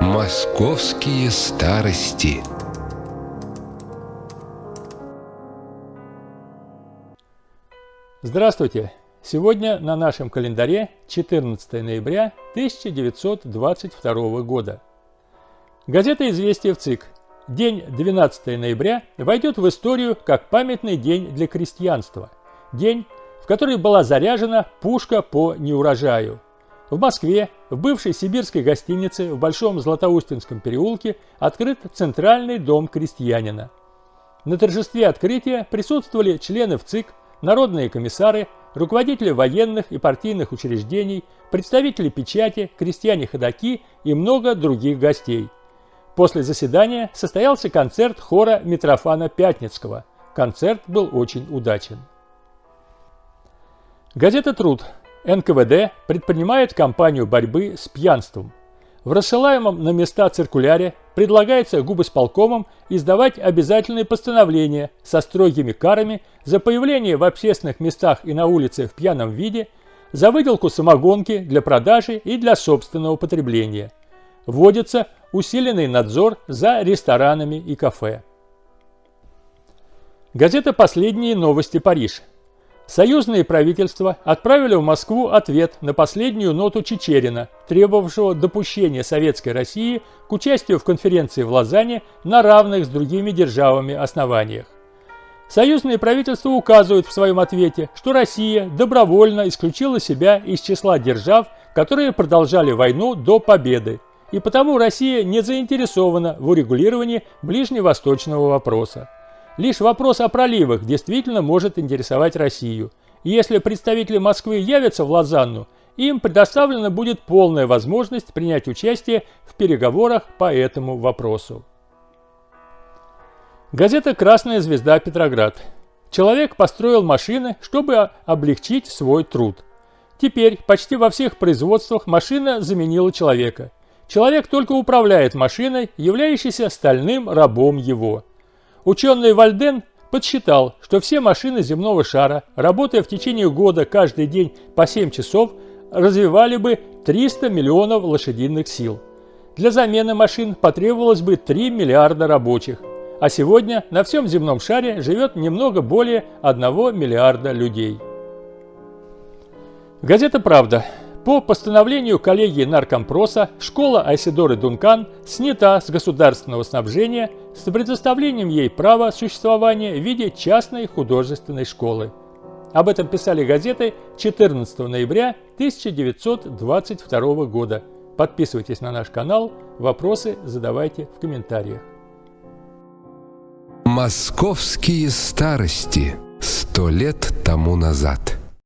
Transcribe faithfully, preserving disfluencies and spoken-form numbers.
Московские старости. Здравствуйте! Сегодня на нашем календаре четырнадцатое ноября тысяча девятьсот двадцать второго года. Газета «Известия» в ЦИК. День двенадцатое ноября войдет в историю как памятный день для крестьянства. День, в который была заряжена пушка по неурожаю. В Москве, в бывшей сибирской гостинице в Большом Златоустинском переулке открыт Центральный дом крестьянина. На торжестве открытия присутствовали члены ВЦИК, народные комиссары, руководители военных и партийных учреждений, представители печати, крестьяне-ходоки и много других гостей. После заседания состоялся концерт хора Митрофана Пятницкого. Концерт был очень удачен. Газета «Труд». эн ка вэ дэ предпринимает кампанию борьбы с пьянством. В рассылаемом на места циркуляре предлагается губысполкомам издавать обязательные постановления со строгими карами за появление в общественных местах и на улице в пьяном виде, за выделку самогонки для продажи и для собственного потребления. Вводится усиленный надзор за ресторанами и кафе. Газета «Последние новости. Париж». Союзные правительства отправили в Москву ответ на последнюю ноту Чичерина, требовавшего допущения Советской России к участию в конференции в Лозанне на равных с другими державами основаниях. Союзные правительства указывают в своем ответе, что Россия добровольно исключила себя из числа держав, которые продолжали войну до победы, и потому Россия не заинтересована в урегулировании ближневосточного вопроса. Лишь вопрос о проливах действительно может интересовать Россию. И если представители Москвы явятся в Лозанну, им предоставлена будет полная возможность принять участие в переговорах по этому вопросу. Газета «Красная звезда. Петроград». Человек построил машины, чтобы облегчить свой труд. Теперь почти во всех производствах машина заменила человека. Человек только управляет машиной, являющейся стальным рабом его. Ученый Вальден подсчитал, что все машины земного шара, работая в течение года каждый день по семь часов, развивали бы триста миллионов лошадиных сил. Для замены машин потребовалось бы три миллиарда рабочих, а сегодня на всем земном шаре живет немного более одного миллиарда людей. Газета «Правда». По постановлению коллегии Наркомпроса школа Айседоры Дункан снята с государственного снабжения с предоставлением ей права существования в виде частной художественной школы. Об этом писали газеты четырнадцатого ноября тысяча девятьсот двадцать второго года. Подписывайтесь на наш канал, вопросы задавайте в комментариях. Московские старости. Сто лет тому назад.